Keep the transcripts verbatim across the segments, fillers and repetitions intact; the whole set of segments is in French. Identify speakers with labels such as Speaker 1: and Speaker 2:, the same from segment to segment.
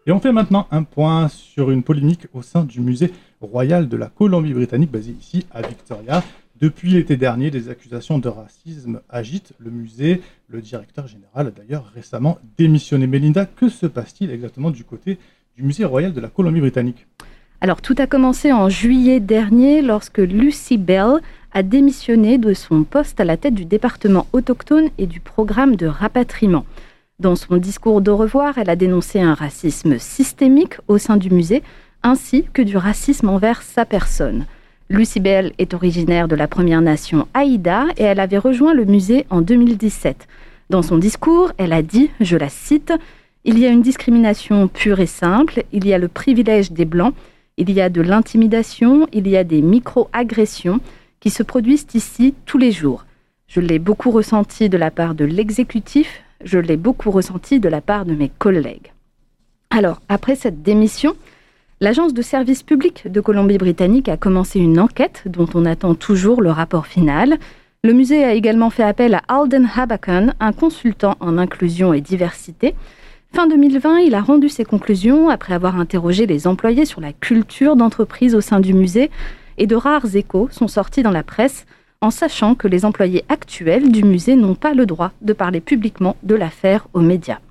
Speaker 1: Et on fait maintenant un point sur une polémique au sein du musée royal de la Colombie-Britannique, basé ici à Victoria. Depuis l'été dernier, des accusations de racisme agitent le musée. Le directeur général a d'ailleurs récemment démissionné. Mélinda, que se passe-t-il exactement du côté du musée royal de la Colombie-Britannique ?
Speaker 2: Alors, tout a commencé en juillet dernier lorsque Lucy Bell a démissionné de son poste à la tête du département autochtone et du programme de rapatriement. Dans son discours d'au revoir, elle a dénoncé un racisme systémique au sein du musée, ainsi que du racisme envers sa personne. Lucy Bell est originaire de la Première Nation Haïda et elle avait rejoint le musée en deux mille dix-sept. Dans son discours, elle a dit, je la cite, « Il y a une discrimination pure et simple, il y a le privilège des Blancs, il y a de l'intimidation, il y a des micro-agressions qui se produisent ici tous les jours. Je l'ai beaucoup ressenti de la part de l'exécutif, je l'ai beaucoup ressenti de la part de mes collègues. » Alors, après cette démission, l'Agence de service public de Colombie-Britannique a commencé une enquête dont on attend toujours le rapport final. Le musée a également fait appel à Alden Habakan, un consultant en inclusion et diversité. Fin deux mille vingt, il a rendu ses conclusions après avoir interrogé les employés sur la culture d'entreprise au sein du musée, et de rares échos sont sortis dans la presse en sachant que les employés actuels du musée n'ont pas le droit de parler publiquement de l'affaire aux médias.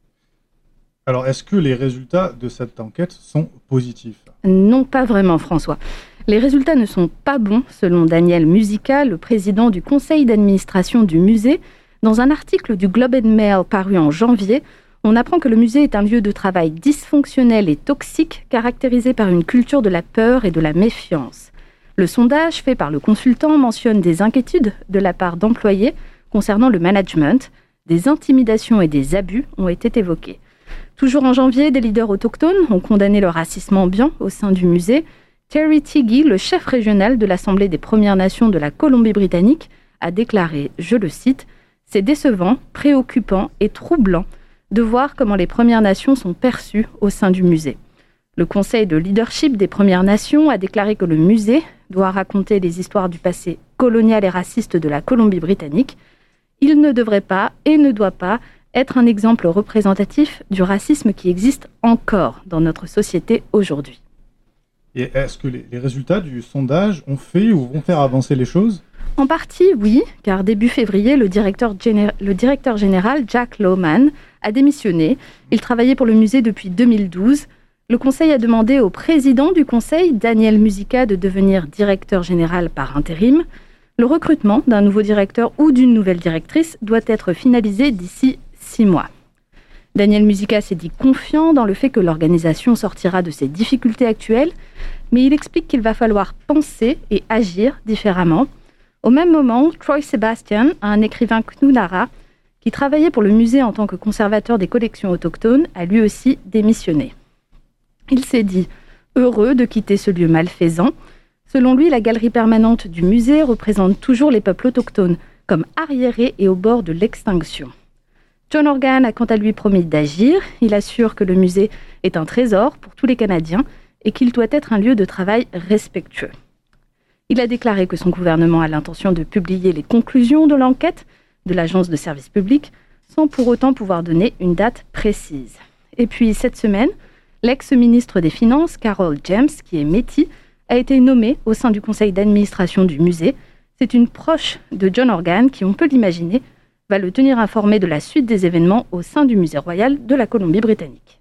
Speaker 1: Alors, est-ce que les résultats de cette enquête sont positifs ?
Speaker 2: Non, pas vraiment, François. Les résultats ne sont pas bons, selon Daniel Musica, le président du conseil d'administration du musée. Dans un article du Globe and Mail paru en janvier, on apprend que le musée est un lieu de travail dysfonctionnel et toxique, caractérisé par une culture de la peur et de la méfiance. Le sondage fait par le consultant mentionne des inquiétudes de la part d'employés concernant le management. Des intimidations et des abus ont été évoqués. Toujours en janvier, des leaders autochtones ont condamné le racisme ambiant au sein du musée. Terry Tiggy, le chef régional de l'Assemblée des Premières Nations de la Colombie-Britannique, a déclaré, je le cite, « C'est décevant, préoccupant et troublant de voir comment les Premières Nations sont perçues au sein du musée. » Le Conseil de leadership des Premières Nations a déclaré que le musée doit raconter les histoires du passé colonial et raciste de la Colombie-Britannique. Il ne devrait pas et ne doit pas être un exemple représentatif du racisme qui existe encore dans notre société aujourd'hui.
Speaker 1: Et est-ce que les, les résultats du sondage ont fait ou vont faire avancer les choses ?
Speaker 2: En partie, oui, car début février, le directeur, géné- le directeur général Jack Lohman a démissionné. Il travaillait pour le musée depuis deux mille douze. Le conseil a demandé au président du conseil, Daniel Musica, de devenir directeur général par intérim. Le recrutement d'un nouveau directeur ou d'une nouvelle directrice doit être finalisé d'ici six mois. Daniel Musica s'est dit confiant dans le fait que l'organisation sortira de ses difficultés actuelles, mais il explique qu'il va falloir penser et agir différemment. Au même moment, Troy Sebastian, un écrivain Knulara, qui travaillait pour le musée en tant que conservateur des collections autochtones, a lui aussi démissionné. Il s'est dit heureux de quitter ce lieu malfaisant. Selon lui, la galerie permanente du musée représente toujours les peuples autochtones, comme arriérés et au bord de l'extinction. John Organ a quant à lui promis d'agir. Il assure que le musée est un trésor pour tous les Canadiens et qu'il doit être un lieu de travail respectueux. Il a déclaré que son gouvernement a l'intention de publier les conclusions de l'enquête de l'Agence de service public sans pour autant pouvoir donner une date précise. Et puis cette semaine, l'ex-ministre des Finances, Carol James, qui est métis, a été nommée au sein du conseil d'administration du musée. C'est une proche de John Organ qui, on peut l'imaginer, va le tenir informé de la suite des événements au sein du musée royal de la Colombie-Britannique.